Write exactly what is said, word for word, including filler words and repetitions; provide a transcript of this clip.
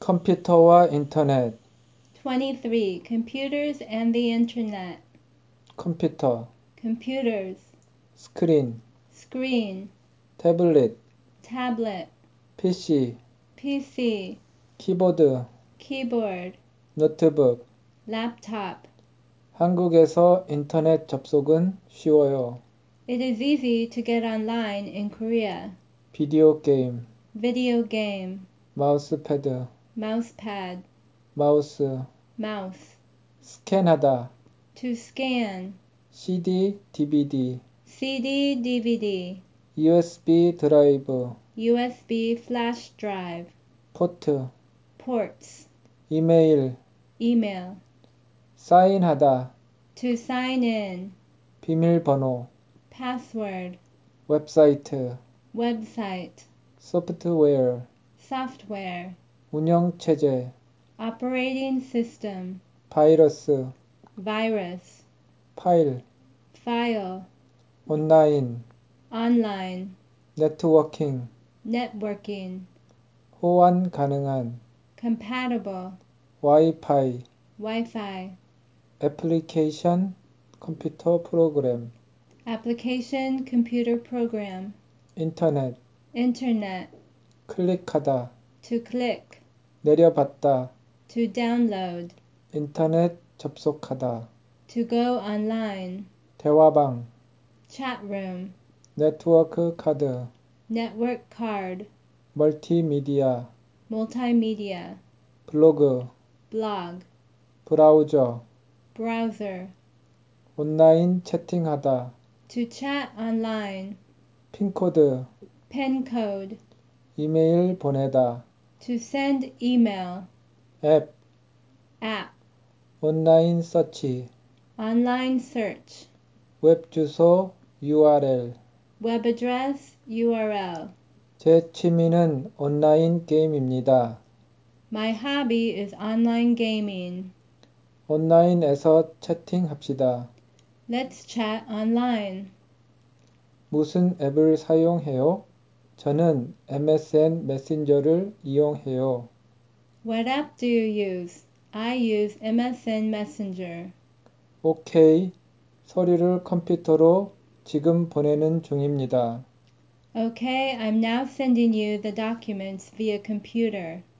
컴퓨터와 인터넷. twenty-three. Computers and the Internet. 컴퓨터, Computers. 스크린, Screen. 태블릿, Tablet. 피씨, P.C. 키보드, Keyboard. 노트북. Laptop. 한국에서 인터넷 접속은 쉬워요. It is easy to get online in Korea. 비디오 게임, Video game. 마우스패드, Mousepad. 마우스, Mouse. 스캔하다, To scan. 씨디, 디비디, C D, D V D. 유에스비 드라이브, U S B flash drive. 포트, Ports. 이메일, Email. 사인하다, To sign in. 비밀번호, Password. 웹사이트, Website. 소프트웨어, Software. 운영체제, Operating system. 바이러스, Virus. 파일, File. 온라인, Online. 네트워킹, Networking. 호환 가능한, Compatible. 와이파이, Wi-Fi. 애플리케이션, 컴퓨터 프로그램, Application computer program. 인터넷, Internet. 클릭하다, To click. 내려받다, To download. 인터넷 접속하다, To go online. 대화방, Chat room. 네트워크 카드, Network card. 멀티미디어, Multimedia. 블로그, Blog. 브라우저, Browser. 온라인 채팅하다, To chat online. 핀코드, Pin code. 이메일 보내다, To send email. 앱, App. 온라인 서치, Online search. 웹 주소, 유알엘. Web address. U R L. 제 취미는 온라인 게임입니다. My hobby is online gaming. 온라인에서 채팅합시다. Let's chat online. 무슨 앱을 사용해요? 저는 엠에스엔 메신저를 이용해요. What app do you use? I use M S N Messenger. 오케이. 서류를 컴퓨터로 지금 보내는 중입니다. Okay, I'm now sending you the documents via computer.